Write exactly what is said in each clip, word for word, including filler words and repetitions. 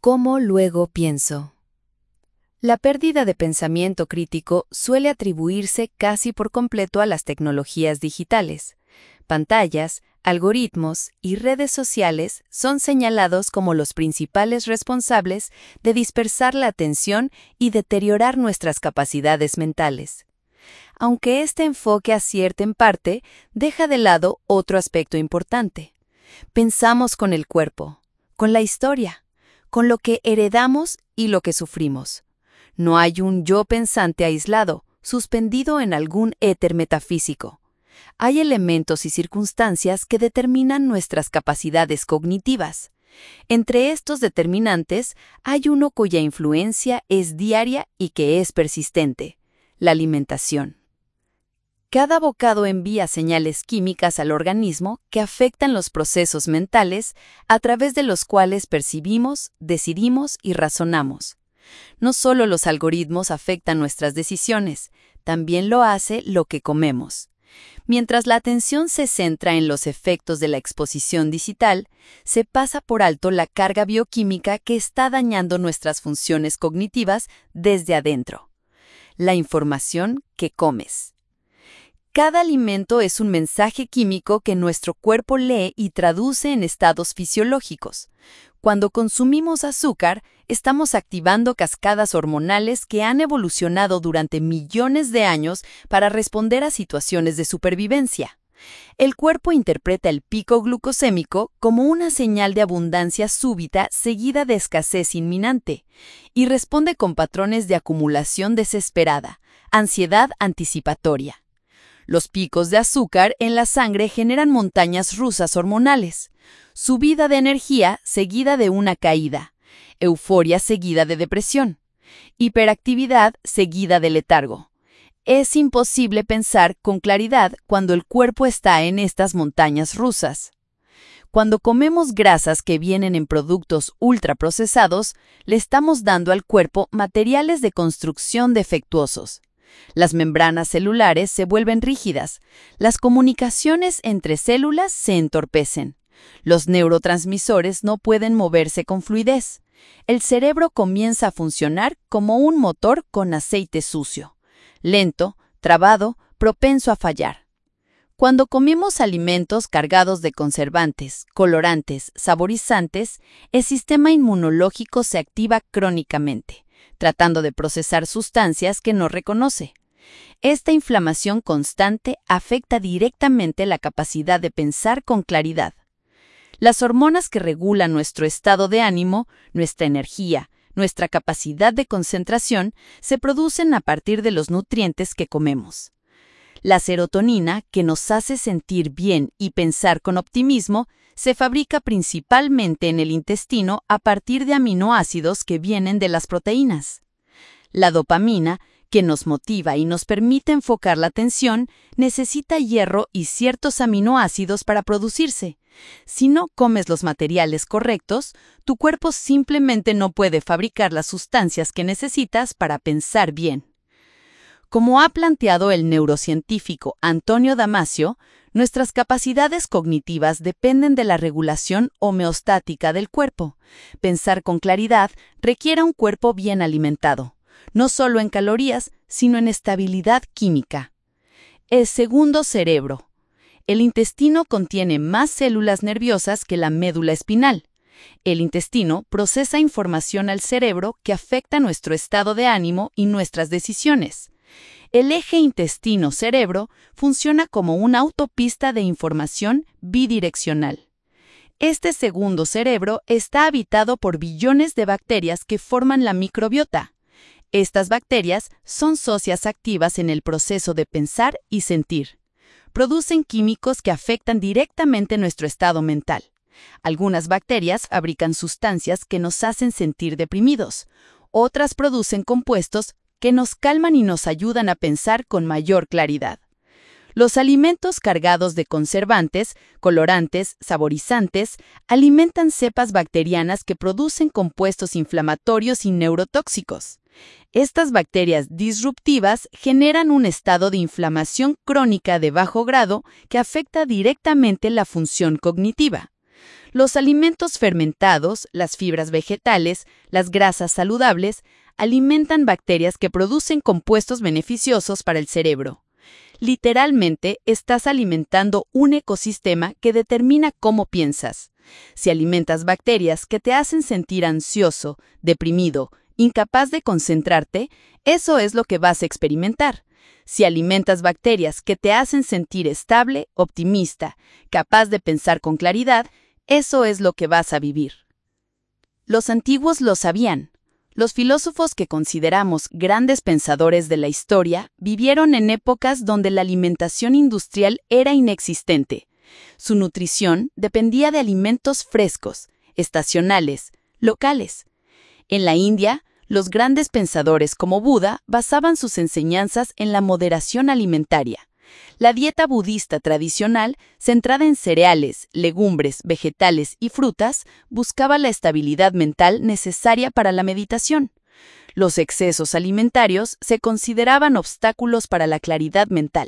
¿Cómo luego pienso? La pérdida de pensamiento crítico suele atribuirse casi por completo a las tecnologías digitales. Pantallas, algoritmos y redes sociales son señalados como los principales responsables de dispersar la atención y deteriorar nuestras capacidades mentales. Aunque este enfoque acierte en parte, deja de lado otro aspecto importante. Pensamos con el cuerpo, con la historia, con lo que heredamos y lo que sufrimos. No hay un yo pensante aislado, suspendido en algún éter metafísico. Hay elementos y circunstancias que determinan nuestras capacidades cognitivas. Entre estos determinantes hay uno cuya influencia es diaria y que es persistente: la alimentación. Cada bocado envía señales químicas al organismo que afectan los procesos mentales a través de los cuales percibimos, decidimos y razonamos. No solo los algoritmos afectan nuestras decisiones, también lo hace lo que comemos. Mientras la atención se centra en los efectos de la exposición digital, se pasa por alto la carga bioquímica que está dañando nuestras funciones cognitivas desde adentro. La información que comes. Cada alimento es un mensaje químico que nuestro cuerpo lee y traduce en estados fisiológicos. Cuando consumimos azúcar, estamos activando cascadas hormonales que han evolucionado durante millones de años para responder a situaciones de supervivencia. El cuerpo interpreta el pico glucosémico como una señal de abundancia súbita seguida de escasez inminente, y responde con patrones de acumulación desesperada, ansiedad anticipatoria. Los picos de azúcar en la sangre generan montañas rusas hormonales, subida de energía seguida de una caída, euforia seguida de depresión, hiperactividad seguida de letargo. Es imposible pensar con claridad cuando el cuerpo está en estas montañas rusas. Cuando comemos grasas que vienen en productos ultraprocesados, le estamos dando al cuerpo materiales de construcción defectuosos. Las membranas celulares se vuelven rígidas, las comunicaciones entre células se entorpecen, los neurotransmisores no pueden moverse con fluidez. El cerebro comienza a funcionar como un motor con aceite sucio, lento, trabado, propenso a fallar. Cuando comemos alimentos cargados de conservantes, colorantes, saborizantes, el sistema inmunológico se activa crónicamente, tratando de procesar sustancias que no reconoce. Esta inflamación constante afecta directamente la capacidad de pensar con claridad. Las hormonas que regulan nuestro estado de ánimo, nuestra energía, nuestra capacidad de concentración, se producen a partir de los nutrientes que comemos. La serotonina, que nos hace sentir bien y pensar con optimismo, se fabrica principalmente en el intestino a partir de aminoácidos que vienen de las proteínas. La dopamina, que nos motiva y nos permite enfocar la atención, necesita hierro y ciertos aminoácidos para producirse. Si no comes los materiales correctos, tu cuerpo simplemente no puede fabricar las sustancias que necesitas para pensar bien. Como ha planteado el neurocientífico Antonio Damasio, nuestras capacidades cognitivas dependen de la regulación homeostática del cuerpo. Pensar con claridad requiere un cuerpo bien alimentado, no solo en calorías, sino en estabilidad química. El segundo cerebro. El intestino contiene más células nerviosas que la médula espinal. El intestino procesa información al cerebro que afecta nuestro estado de ánimo y nuestras decisiones. El eje intestino-cerebro funciona como una autopista de información bidireccional. Este segundo cerebro está habitado por billones de bacterias que forman la microbiota. Estas bacterias son socias activas en el proceso de pensar y sentir. Producen químicos que afectan directamente nuestro estado mental. Algunas bacterias fabrican sustancias que nos hacen sentir deprimidos. Otras producen compuestos que nos calman y nos ayudan a pensar con mayor claridad. Los alimentos cargados de conservantes, colorantes, saborizantes, alimentan cepas bacterianas que producen compuestos inflamatorios y neurotóxicos. Estas bacterias disruptivas generan un estado de inflamación crónica de bajo grado que afecta directamente la función cognitiva. Los alimentos fermentados, las fibras vegetales, las grasas saludables, alimentan bacterias que producen compuestos beneficiosos para el cerebro. Literalmente, estás alimentando un ecosistema que determina cómo piensas. Si alimentas bacterias que te hacen sentir ansioso, deprimido, incapaz de concentrarte, eso es lo que vas a experimentar. Si alimentas bacterias que te hacen sentir estable, optimista, capaz de pensar con claridad, eso es lo que vas a vivir. Los antiguos lo sabían. Los filósofos que consideramos grandes pensadores de la historia vivieron en épocas donde la alimentación industrial era inexistente. Su nutrición dependía de alimentos frescos, estacionales, locales. En la India, los grandes pensadores como Buda basaban sus enseñanzas en la moderación alimentaria. La dieta budista tradicional, centrada en cereales, legumbres, vegetales y frutas, buscaba la estabilidad mental necesaria para la meditación. Los excesos alimentarios se consideraban obstáculos para la claridad mental.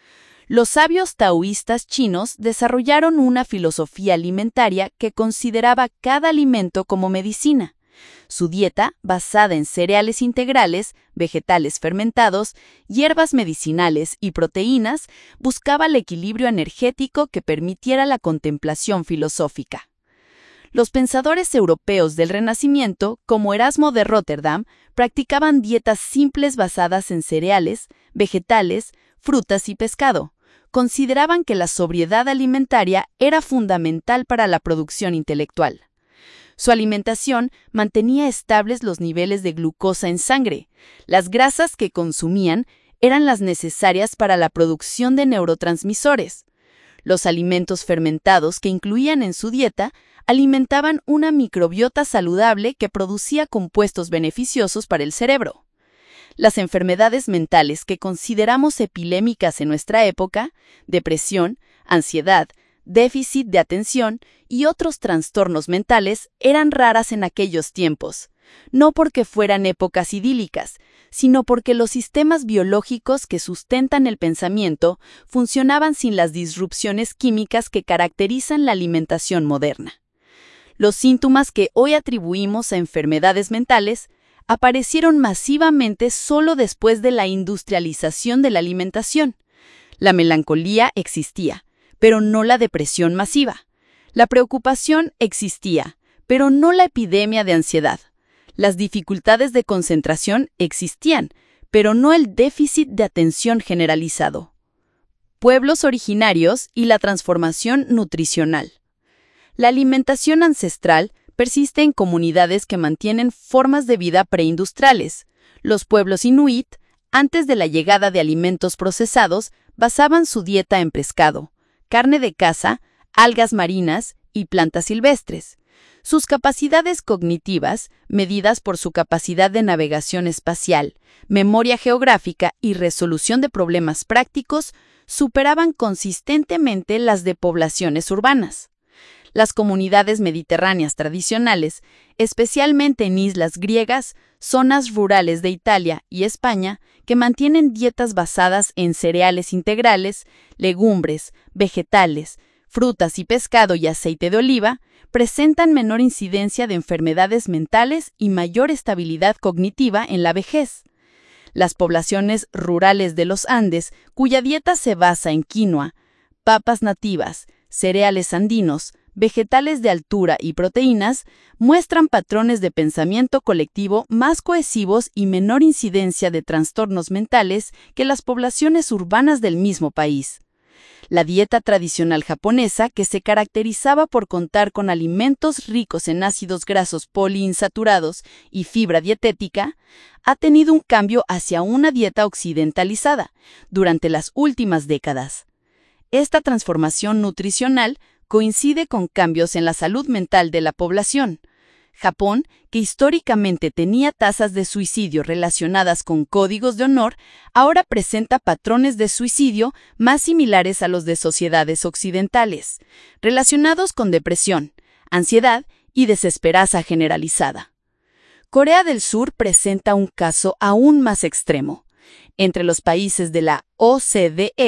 Los sabios taoístas chinos desarrollaron una filosofía alimentaria que consideraba cada alimento como medicina. Su dieta, basada en cereales integrales, vegetales fermentados, hierbas medicinales y proteínas, buscaba el equilibrio energético que permitiera la contemplación filosófica. Los pensadores europeos del Renacimiento, como Erasmo de Róterdam, practicaban dietas simples basadas en cereales, vegetales, frutas y pescado. Consideraban que la sobriedad alimentaria era fundamental para la producción intelectual. Su alimentación mantenía estables los niveles de glucosa en sangre. Las grasas que consumían eran las necesarias para la producción de neurotransmisores. Los alimentos fermentados que incluían en su dieta alimentaban una microbiota saludable que producía compuestos beneficiosos para el cerebro. Las enfermedades mentales que consideramos epilémicas en nuestra época, depresión, ansiedad, déficit de atención y otros trastornos mentales eran raras en aquellos tiempos, no porque fueran épocas idílicas, sino porque los sistemas biológicos que sustentan el pensamiento funcionaban sin las disrupciones químicas que caracterizan la alimentación moderna. Los síntomas que hoy atribuimos a enfermedades mentales aparecieron masivamente solo después de la industrialización de la alimentación. La melancolía existía, pero no la depresión masiva. La preocupación existía, pero no la epidemia de ansiedad. Las dificultades de concentración existían, pero no el déficit de atención generalizado. Pueblos originarios y la transformación nutricional. La alimentación ancestral persiste en comunidades que mantienen formas de vida preindustriales. Los pueblos inuit, antes de la llegada de alimentos procesados, basaban su dieta en pescado, carne de caza, algas marinas y plantas silvestres. Sus capacidades cognitivas, medidas por su capacidad de navegación espacial, memoria geográfica y resolución de problemas prácticos, superaban consistentemente las de poblaciones urbanas. Las comunidades mediterráneas tradicionales, especialmente en islas griegas, zonas rurales de Italia y España, que mantienen dietas basadas en cereales integrales, legumbres, vegetales, frutas y pescado y aceite de oliva, presentan menor incidencia de enfermedades mentales y mayor estabilidad cognitiva en la vejez. Las poblaciones rurales de los Andes, cuya dieta se basa en quinoa, papas nativas, cereales andinos, vegetales de altura y proteínas, muestran patrones de pensamiento colectivo más cohesivos y menor incidencia de trastornos mentales que las poblaciones urbanas del mismo país. La dieta tradicional japonesa, que se caracterizaba por contar con alimentos ricos en ácidos grasos poliinsaturados y fibra dietética, ha tenido un cambio hacia una dieta occidentalizada durante las últimas décadas. Esta transformación nutricional coincide con cambios en la salud mental de la población. Japón, que históricamente tenía tasas de suicidio relacionadas con códigos de honor, ahora presenta patrones de suicidio más similares a los de sociedades occidentales, relacionados con depresión, ansiedad y desesperanza generalizada. Corea del Sur presenta un caso aún más extremo. Entre los países de la O C D E,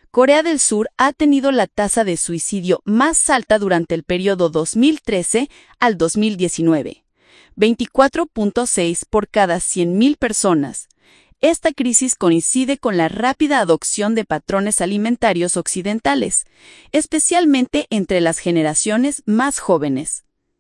Corea del Sur ha tenido la tasa de suicidio más alta durante el periodo dos mil trece al dos mil diecinueve, veinticuatro punto seis por cada cien mil personas. Esta crisis coincide con la rápida adopción de patrones alimentarios occidentales, especialmente entre las generaciones más jóvenes.